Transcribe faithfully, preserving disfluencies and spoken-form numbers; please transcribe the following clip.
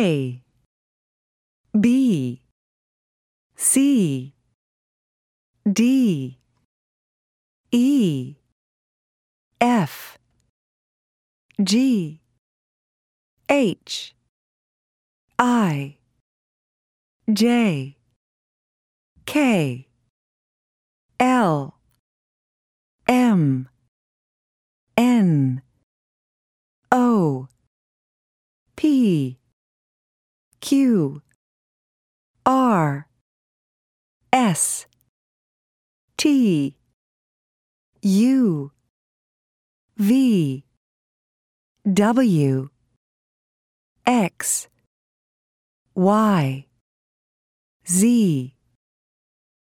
A, B, C, D, E, F, G, H, I, J, K, L, M, N, O, P, Q, R, S, T, U, V, W, X, Y, Z,